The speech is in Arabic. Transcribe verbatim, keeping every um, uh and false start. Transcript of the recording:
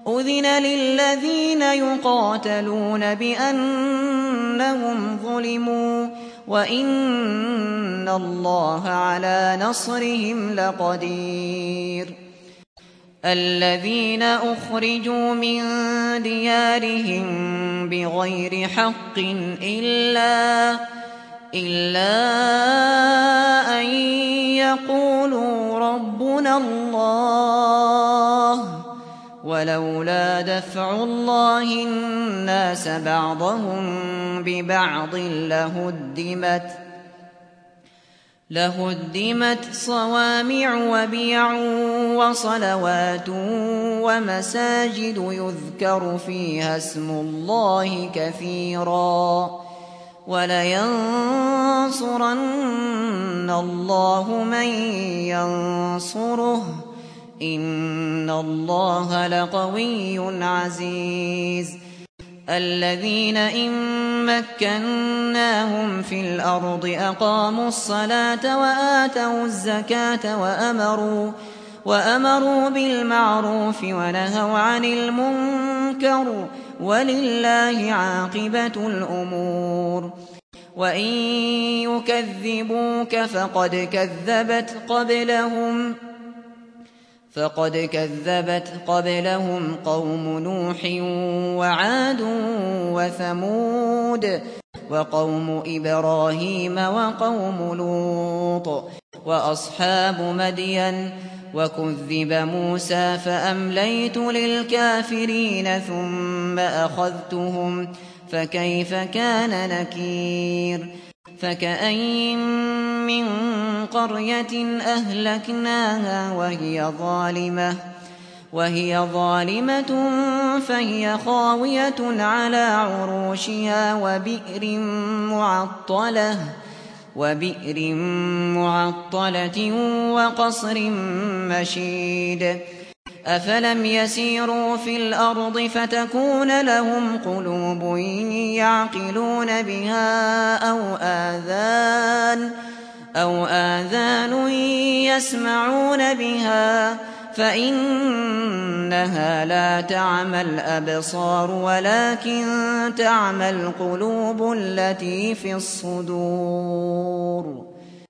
أذن للذين يقاتلون بأنهم ظلموا وإن الله على نصرهم لقدير الذين أخرجوا من ديارهم بغير حق إلا, إلا أن يقولوا ربنا الله ولولا دفع الله الناس بعضهم ببعض لهدمت لهدمت صوامع وبيع وصلوات ومساجد يذكر فيها اسم الله كثيرا ولينصرن الله من ينصره إن الله لقوي عزيز الذين إن مكناهم في الأرض أقاموا الصلاة وآتوا الزكاة وأمروا, وأمروا بالمعروف ونهوا عن المنكر ولله عاقبة الأمور وإن يكذبوك فقد كذبت قبلهم فقد كذبت قبلهم قوم نوح وعاد وثمود وقوم إبراهيم وقوم لوط وأصحاب مدين وكذب موسى فأمليت للكافرين ثم أخذتهم فكيف كان نكير فكأين من قرية أهلكناها وهي ظالمة وهي ظالمة فهي خاوية على عروشها وبئر معطلة وبئر معطلة وقصر مشيد أفلم يسيروا في الأرض فتكون لهم قلوب يعقلون بها أو آذان أو آذان يسمعون بها فإنها لا تعمى الأبصار ولكن تعمى القلوب التي في الصدور